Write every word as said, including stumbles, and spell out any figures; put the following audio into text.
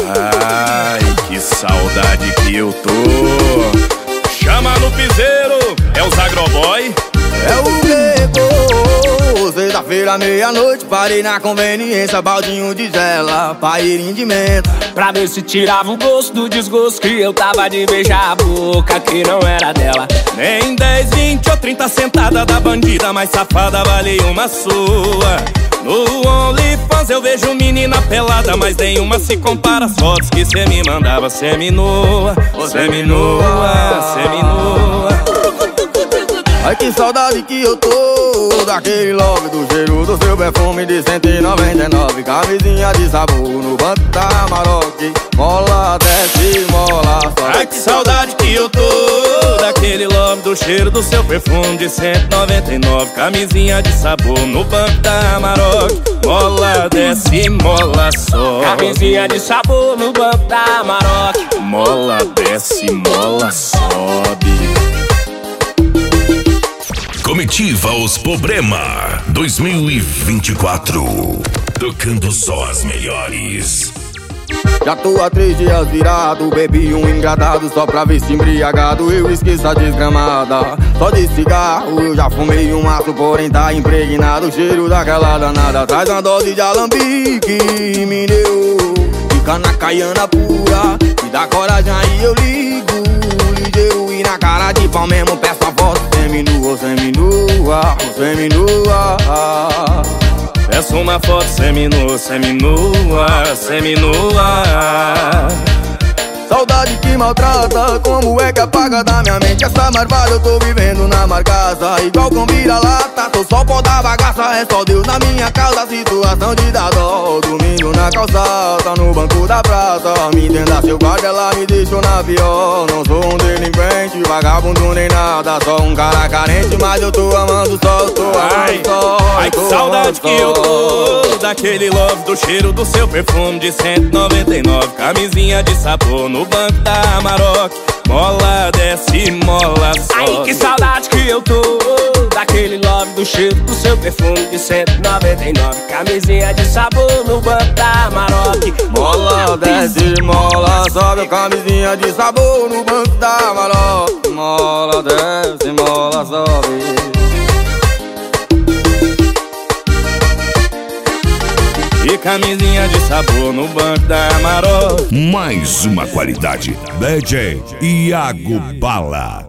Ai, que saudade que eu tô. Chama no piseiro, é o Zagroboy. É o Beco, sexta-feira, meia-noite, parei na conveniência, baldinho de gela, pairinho de menta, pra ver se tirava o gosto do desgosto que eu tava de beijar a boca que não era dela. Nem dez, vinte ou trinta sentada da bandida mais safada vale uma sua. No OnlyFans eu vejo menina pelada, mas nenhuma se compara às fotos que cê me mandava semi-nua, semi-nua, semi-nua. Ai, que saudade que eu tô daquele love, do cheiro do seu perfume de cento e noventa e nove. Camisinha de sabor no banco da Amarok, mola, desce, mola, sobe. Ai, que saudade que eu tô daquele love, do cheiro do seu perfume de cento e noventa e nove. Camisinha de sabor no banco da Amarok, mola, desce, mola, sobe. Camisinha de sabor no banco da Amarok, mola, desce, mola, sobe. Comitiva Os Problema dois mil e vinte e quatro, tocando só as melhores. Já tô há três dias virado, bebi um engradado só pra ver se embriagado eu esqueço a desgramada. Só de cigarro eu já fumei um maço, porém tá impregnado o cheiro daquela danada. Traz uma dose de alambique, me deu, fica na caiana pura, me dá coragem aí eu ligo, ligeiro e na cara de pau mesmo peço a voz. Seminua, seminua, seminua. Peço uma foto seminua, seminua, seminua. Saudade que maltrata, como é que apaga da minha mente essa marvada? Eu tô vivendo na marcaça, igual com vira-lata. Tô só pó da bagaça, é só Deus na minha causa. Situação de dar dó, domingo na calçada, no banco da praça. Me entenda seu guarda, ela me deixou na pior. Não sou um delinquente, vagabundo nem nada, só um cara carente, mas eu tô amando só, eu tô amando só. Ai, que saudade que eu tô daquele love, do cheiro do seu perfume de cento e noventa e nove. Camisinha de sabor no banco da Amarok, mola, desce, mola, sobe. Ai, que saudade que eu tô daquele love, do cheiro do seu perfume de cento e noventa e nove. Camisinha de sabor no banco da Amarok, mola, desce, mola, sobe. Camisinha de sabor no banco da Amarok, mola, desce, mola, sobe. E camisinha de sabor no banco da Amarok. Mais uma qualidade, D J Iago Bala.